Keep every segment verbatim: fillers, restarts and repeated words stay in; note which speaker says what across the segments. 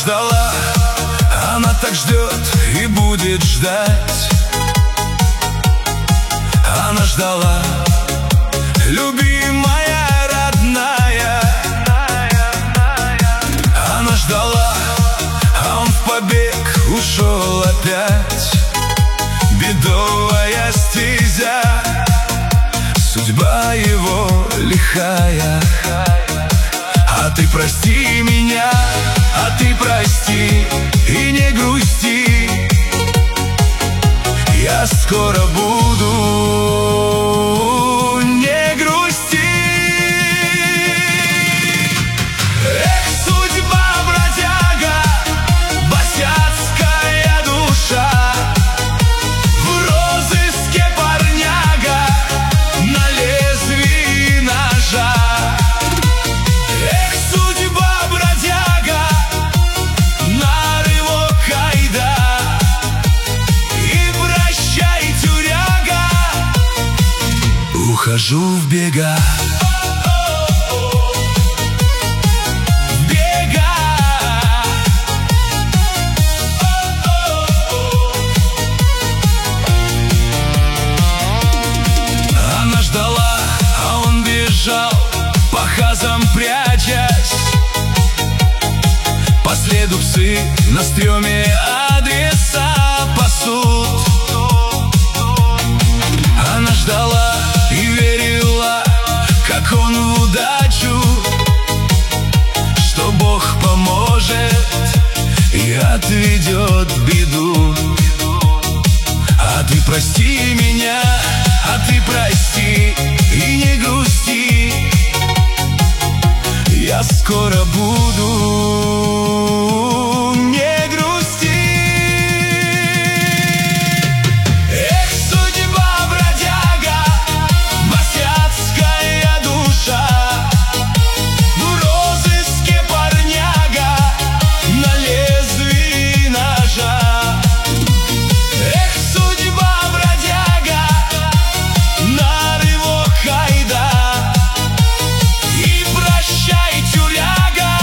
Speaker 1: ждала, она так ждет и будет ждать. Она ждала, любимая, родная. Она ждала, а он в побег ушел опять. Бедовая стезя, судьба его лихая. А ты прости меня, а ты прости и не грусти. Я скоро буду, не грусти. Эх, судьба, бродяга, босяцкая душа, в розыске парняга, на лезвии ножа. Эх, судьба, бродяга, на рывок айда, и прощай, тюряга, ухожу в бега. В бега. Она ждала, а он бежал, по хазам прячась. По следу псы на стреме адреса пасут. Она ждала и верила, как он в удачу, что Бог поможет и отведет беду. А ты прости меня, а ты прости и не грусти. Я скоро буду, не грусти. Эх, судьба, бродяга, босяцкая душа, в розыске парняга, на лезвии ножа. Эх, судьба, бродяга, на рывок айда, и прощай, тюряга,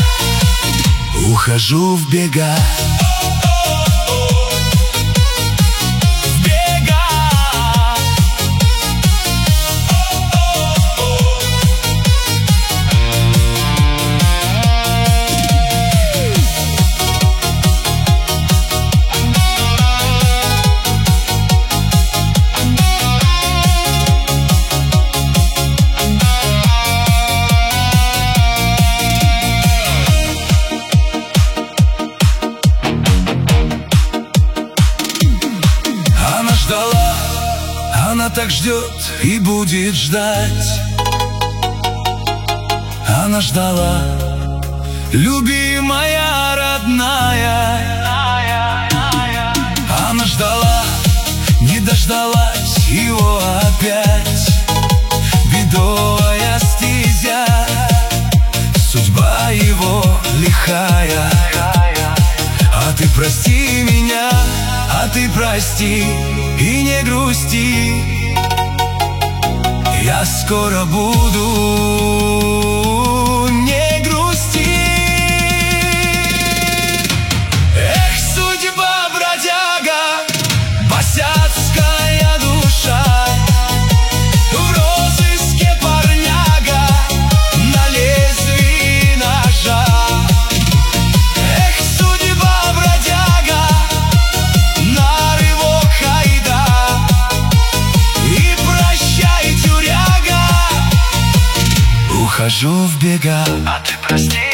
Speaker 1: ухожу в бега. В бега. Она ждала, она так ждет и будет ждать. Она ждала, любимая, родная. Она ждала, не дождалась его опять. Бедовая стезя, судьба его лихая. А ты прости меня, а ты прости и не грусти. Я скоро буду, не грусти. Эх, судьба, бродяга, босяцкая душа, в розыске парняга, на лезвии ножа. Эх, судьба, бродяга, на рывок айда, и прощай, тюряга, ухожу в бега. А ты прости.